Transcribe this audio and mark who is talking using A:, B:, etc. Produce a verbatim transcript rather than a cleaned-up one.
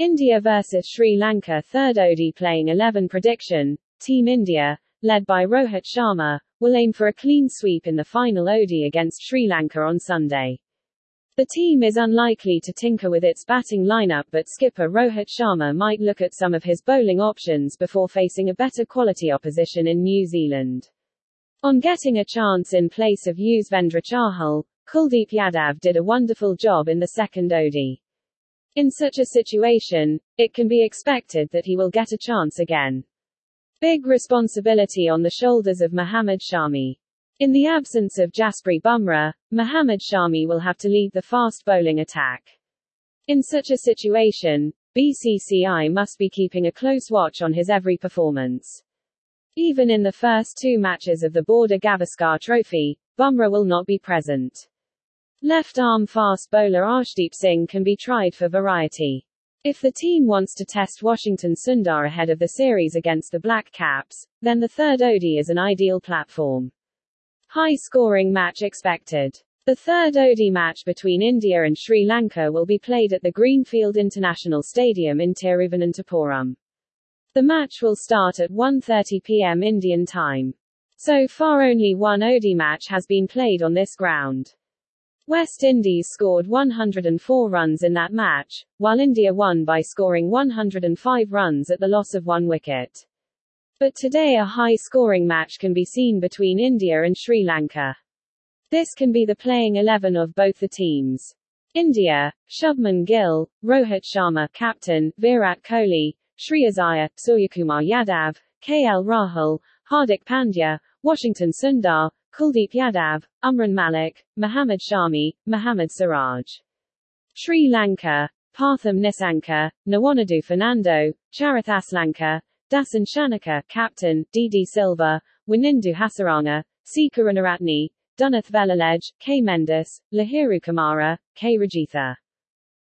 A: India versus Sri Lanka third O D I playing eleven prediction. Team India, led by Rohit Sharma, will aim for a clean sweep in the final O D I against Sri Lanka on Sunday. The team is unlikely to tinker with its batting lineup, but skipper Rohit Sharma might look at some of his bowling options before facing a better quality opposition in New Zealand. On getting a chance in place of Yuzvendra Chahal, Kuldeep Yadav did a wonderful job in the second O D I. In such a situation, it can be expected that he will get a chance again. Big responsibility on the shoulders of Mohammad Shami. In the absence of Jasprit Bumrah, Mohammad Shami will have to lead the fast bowling attack. In such a situation, B C C I must be keeping a close watch on his every performance. Even in the first two matches of the Border Gavaskar Trophy, Bumrah will not be present. Left-arm fast bowler Arshdeep Singh can be tried for variety. If the team wants to test Washington Sundar ahead of the series against the Black Caps, then the third O D I is an ideal platform. High-scoring match expected. The third O D I match between India and Sri Lanka will be played at the Greenfield International Stadium in Tiruvananthapuram. The match will start at one thirty p m Indian time. So far only one O D I match has been played on this ground. West Indies scored one hundred four runs in that match, while India won by scoring one hundred five runs at the loss of one wicket. But today a high-scoring match can be seen between India and Sri Lanka. This can be the playing eleven of both the teams. India, Shubman Gill, Rohit Sharma captain, Virat Kohli, Shreyas Iyer, Suryakumar Yadav, K L Rahul, Hardik Pandya, Washington Sundar, Kuldeep Yadav, Umran Malik, Mohammad Shami, Mohammad Siraj. Sri Lanka, Partham Nissanka, Nwanadu Fernando, Charith Aslanka, Dasan Shanaka captain, D D Silva, Wanindu Hasaranga, C Karunaratne, Dunath Velalej, K Mendes, Lahiru Kamara, K Rajitha.